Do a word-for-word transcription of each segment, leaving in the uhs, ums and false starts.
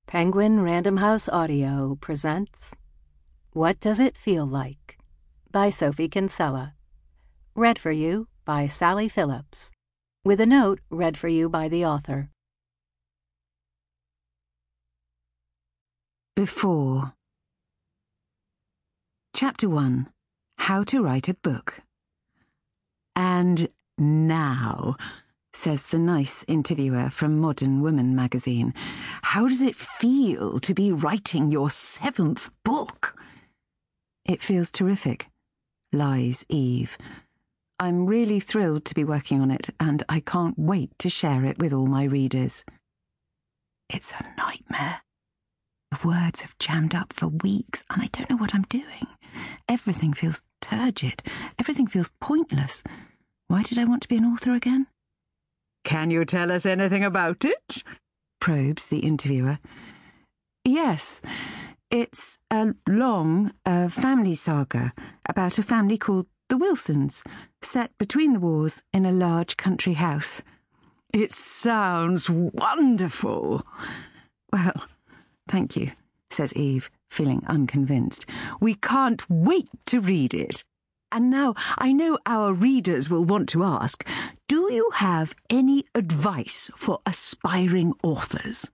Penguin Random House Audio presents What Does It Feel Like? By Sophie Kinsella. Read for you by Sally Phillips. With a note read for you by the author. Before. Chapter one. How to Write a Book. And now, says the nice interviewer from Modern Woman magazine, how does it feel to be writing your seventh book? It feels terrific, lies Eve. I'm really thrilled to be working on it, and I can't wait to share it with all my readers. It's a nightmare. The words have jammed up for weeks, and I don't know what I'm doing. Everything feels turgid. Everything feels pointless. Why did I want to be an author again? Can you tell us anything about it? Probes the interviewer. Yes, it's a long uh, family saga about a family called the Wilsons, set between the wars in a large country house. It sounds wonderful. Well, thank you, says Eve, feeling unconvinced. We can't wait to read it. And now I know our readers will want to ask, do you have any advice for aspiring authors?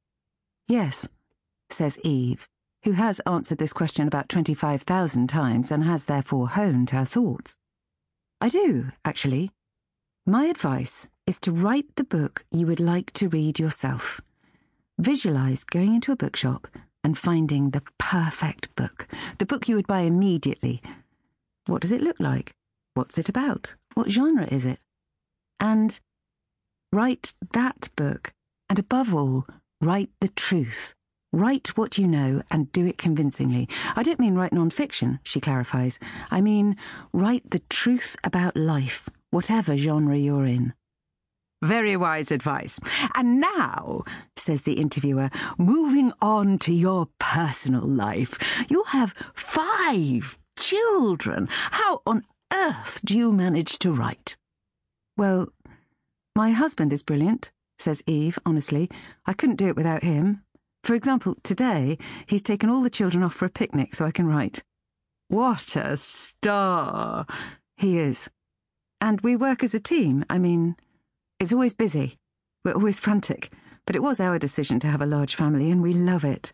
Yes, says Eve, who has answered this question about twenty-five thousand times and has therefore honed her thoughts. I do, actually. My advice is to write the book you would like to read yourself. Visualise going into a bookshop and finding the perfect book, the book you would buy immediately. What does it look like? What's it about? What genre is it? And write that book, and above all, write the truth. Write what you know and do it convincingly. I don't mean write non-fiction, she clarifies. I mean write the truth about life, whatever genre you're in. Very wise advice. And now, says the interviewer, moving on to your personal life, you have five children. How on earth do you manage to write? Well, my husband is brilliant, says Eve, honestly. I couldn't do it without him. For example, today, he's taken all the children off for a picnic so I can write. What a star! He is. And we work as a team. I mean, it's always busy. We're always frantic. But it was our decision to have a large family, and we love it.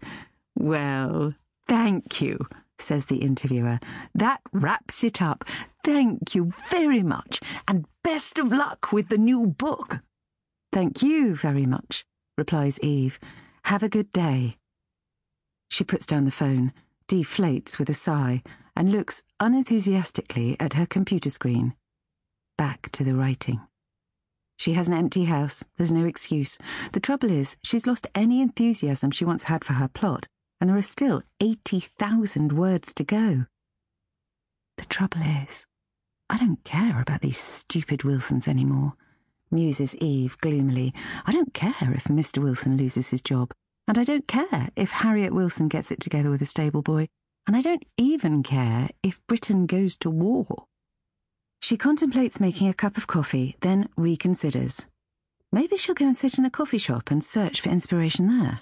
Well, thank you, says the interviewer. That wraps it up. Thank you very much, and best of luck with the new book. Thank you very much, replies Eve. Have a good day. She puts down the phone, deflates with a sigh, and looks unenthusiastically at her computer screen. Back to the writing. She has an empty house. There's no excuse. The trouble is, she's lost any enthusiasm she once had for her plot, and there are still eighty thousand words to go. The trouble is, I don't care about these stupid Wilsons anymore, muses Eve gloomily. I don't care if Mister Wilson loses his job, and I don't care if Harriet Wilson gets it together with a stable boy, and I don't even care if Britain goes to war. She contemplates making a cup of coffee, then reconsiders. Maybe she'll go and sit in a coffee shop and search for inspiration there.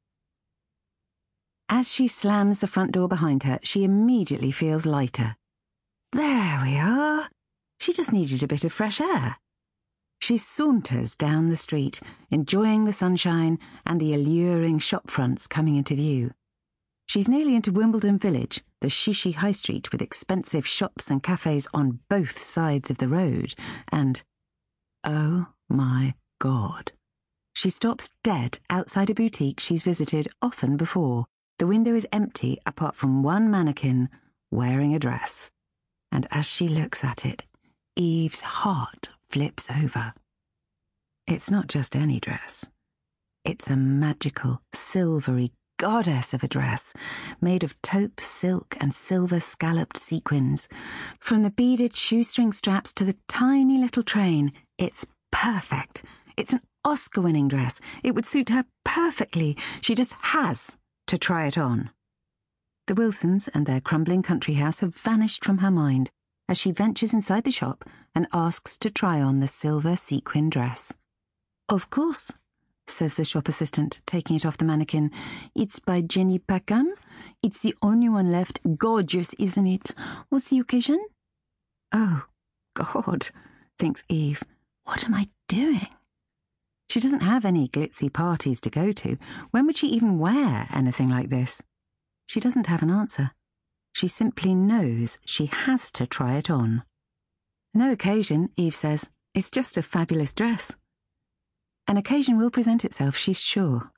As she slams the front door behind her, she immediately feels lighter. There we are. She just needed a bit of fresh air. She saunters down the street, enjoying the sunshine and the alluring shop fronts coming into view. She's nearly into Wimbledon Village, the shishy high street with expensive shops and cafes on both sides of the road, and, oh my God. She stops dead outside a boutique she's visited often before. The window is empty apart from one mannequin wearing a dress. And as she looks at it, Eve's heart flips over. It's not just any dress. It's a magical, silvery goddess of a dress, made of taupe silk and silver scalloped sequins. From the beaded shoestring straps to the tiny little train, it's perfect. It's an Oscar-winning dress. It would suit her perfectly. She just has to try it on. The Wilsons and their crumbling country house have vanished from her mind as she ventures inside the shop and asks to try on the silver sequin dress. Of course, says the shop assistant, taking it off the mannequin. It's by Jenny Packham. It's the only one left. Gorgeous, isn't it? What's the occasion? Oh, God, thinks Eve. What am I doing? She doesn't have any glitzy parties to go to. When would she even wear anything like this? She doesn't have an answer. She simply knows she has to try it on. No occasion, Eve says. It's just a fabulous dress. An occasion will present itself, she's sure.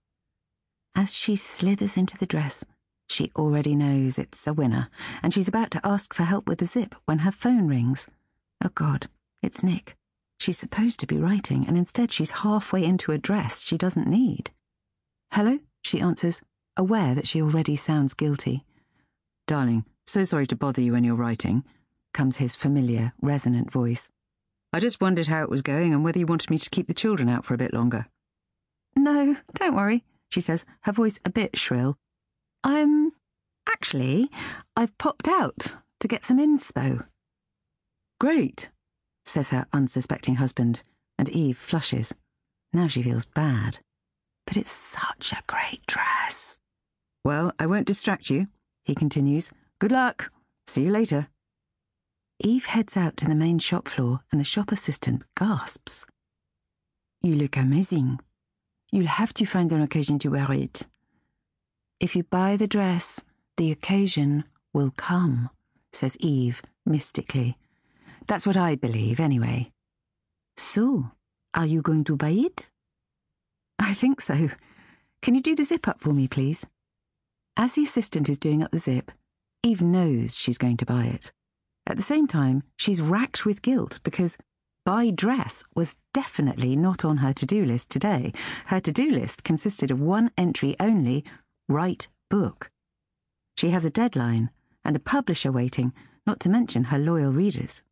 As she slithers into the dress, she already knows it's a winner, and she's about to ask for help with the zip when her phone rings. Oh God, it's Nick. She's supposed to be writing, and instead she's halfway into a dress she doesn't need. Hello, she answers, aware that she already sounds guilty. Darling, so sorry to bother you when you're writing, comes his familiar, resonant voice. I just wondered how it was going and whether you wanted me to keep the children out for a bit longer. No, don't worry, she says, her voice a bit shrill. I'm... Actually, I've popped out to get some inspo. Great, says her unsuspecting husband, and Eve flushes. Now she feels bad. But it's such a great dress. Well, I won't distract you, he continues. Good luck. See you later. Eve heads out to the main shop floor and the shop assistant gasps. You look amazing. You'll have to find an occasion to wear it. If you buy the dress, the occasion will come, says Eve mystically. That's what I believe, anyway. So, are you going to buy it? I think so. Can you do the zip up for me, please? As the assistant is doing up the zip, Eve knows she's going to buy it. At the same time, she's racked with guilt because buy dress was definitely not on her to-do list today. Her to-do list consisted of one entry only, write book. She has a deadline and a publisher waiting, not to mention her loyal readers.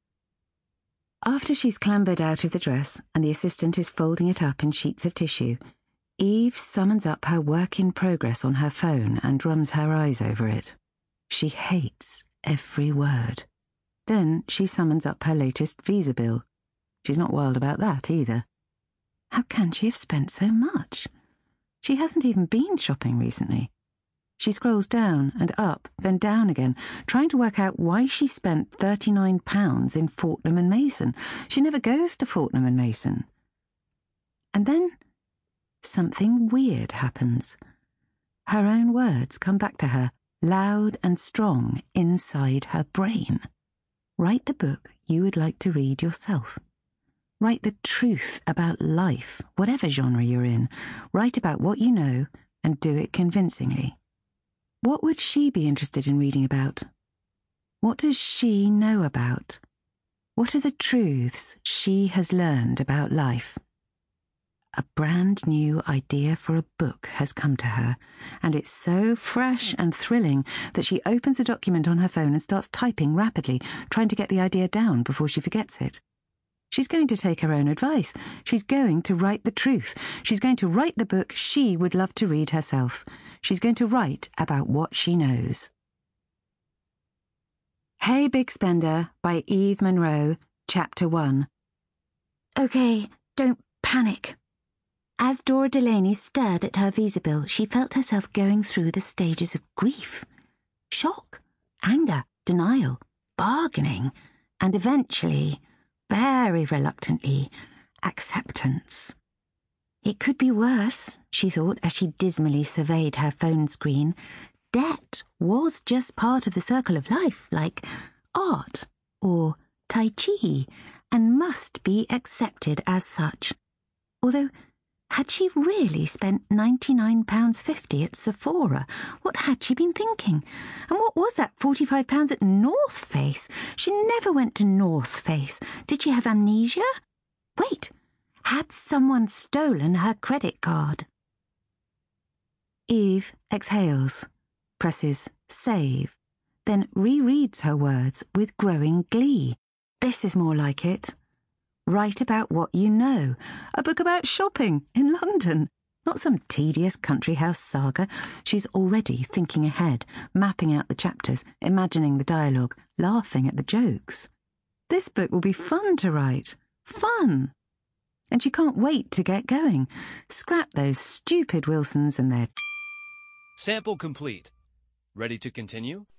After she's clambered out of the dress and the assistant is folding it up in sheets of tissue, Eve summons up her work in progress on her phone and runs her eyes over it. She hates every word. Then she summons up her latest visa bill. She's not wild about that either. How can she have spent so much? She hasn't even been shopping recently. She scrolls down and up, then down again, trying to work out why she spent thirty-nine pounds in Fortnum and Mason. She never goes to Fortnum and Mason. And then something weird happens. Her own words come back to her, loud and strong inside her brain. Write the book you would like to read yourself. Write the truth about life, whatever genre you're in. Write about what you know and do it convincingly. What would she be interested in reading about? What does she know about? What are the truths she has learned about life? A brand new idea for a book has come to her, and it's so fresh and thrilling that she opens a document on her phone and starts typing rapidly, trying to get the idea down before she forgets it. She's going to take her own advice. She's going to write the truth. She's going to write the book she would love to read herself. She's going to write about what she knows. Hey Big Spender by Eve Monroe, Chapter one. Okay, don't panic. As Dora Delaney stared at her visa bill, she felt herself going through the stages of grief, shock, anger, denial, bargaining, and eventually, very reluctantly, acceptance. It could be worse, she thought as she dismally surveyed her phone screen. Debt was just part of the circle of life, like art or Tai Chi, and must be accepted as such. Although, had she really spent ninety-nine pounds fifty at Sephora? What had she been thinking? And what was that forty-five pounds at North Face? She never went to North Face. Did she have amnesia? Wait, had someone stolen her credit card? Eve exhales, presses save, then rereads her words with growing glee. This is more like it. Write about what you know. A book about shopping in London. Not some tedious country house saga. She's already thinking ahead, mapping out the chapters, imagining the dialogue, laughing at the jokes. This book will be fun to write. Fun! and she can't wait to get going. Scrap those stupid Wilsons and their... Sample complete. Ready to continue?